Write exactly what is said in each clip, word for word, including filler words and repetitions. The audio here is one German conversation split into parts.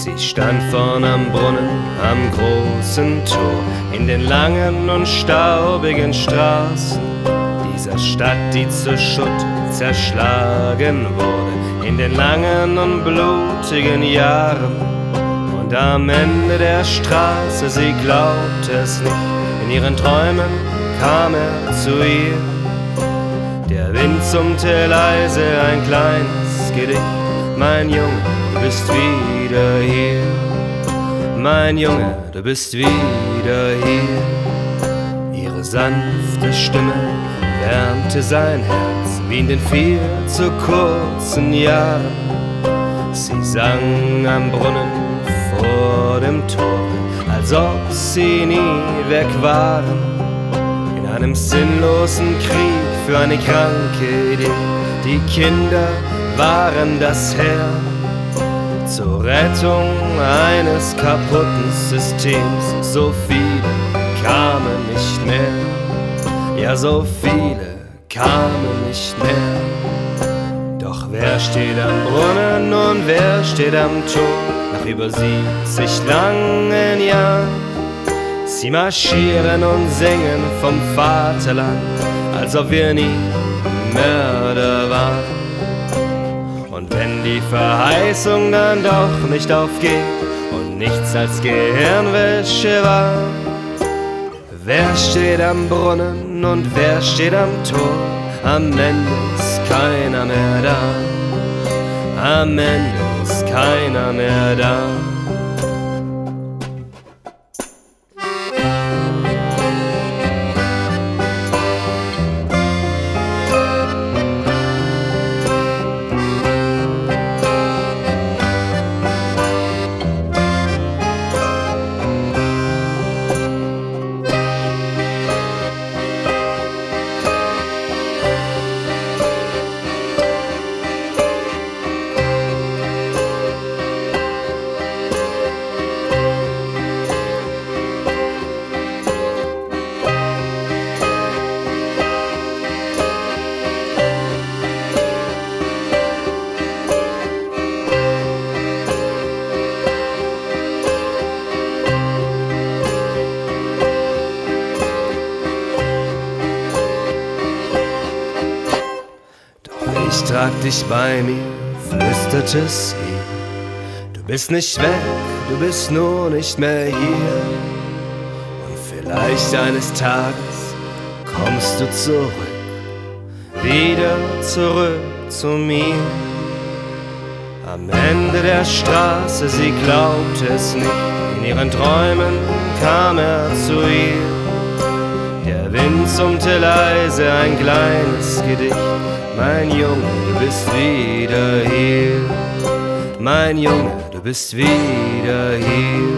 Sie stand vorn am Brunnen, am großen Tor, in den langen und staubigen Straßen dieser Stadt, die zu Schutt zerschlagen wurde, in den langen und blutigen Jahren. Und am Ende der Straße, sie glaubte es nicht, in ihren Träumen kam er zu ihr. Der Wind summte leise ein kleines Gedicht: Mein Junge, du bist wieder hier. Mein Junge, du bist wieder hier. Ihre sanfte Stimme wärmte sein Herz wie in den viel zu kurzen Jahren. Sie sang am Brunnen vor dem Tor, als ob sie nie weg waren. In einem sinnlosen Krieg für eine kranke Idee. Die Kinder waren das Heer zur Rettung eines kaputten Systems. So viele kamen nicht mehr, ja, so viele kamen nicht mehr. Doch wer steht am Brunnen und wer steht am Tor? Nach über siebzig langen Jahren, sie marschieren und singen vom Vaterland, als ob wir nie Mörder waren. Und wenn die Verheißung dann doch nicht aufgeht und nichts als Gehirnwäsche war, wer steht am Brunnen und wer steht am Tor? Am Ende ist keiner mehr da. Am Ende ist keiner mehr da. Ich trag dich bei mir, flüsterte sie. Du bist nicht weg, du bist nur nicht mehr hier. Und vielleicht eines Tages kommst du zurück, wieder zurück zu mir. Am Ende der Straße, sie glaubte es nicht, in ihren Träumen kam er zu ihr. Der Wind summte leise ein kleines Gedicht: Mein Junge, du bist wieder hier. Mein Junge, du bist wieder hier.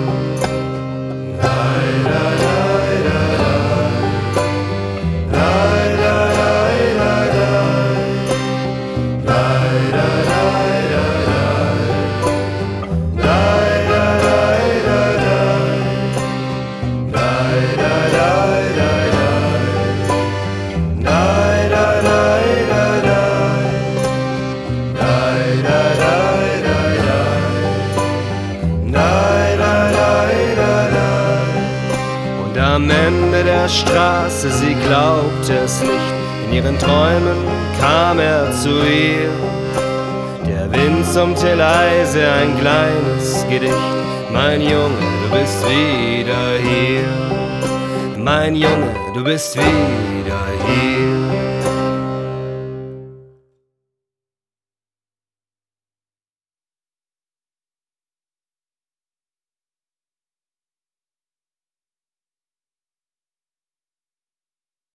Am Ende der Straße, sie glaubte es nicht, in ihren Träumen kam er zu ihr. Der Wind summte leise ein kleines Gedicht: Mein Junge, du bist wieder hier. Mein Junge, du bist wieder hier.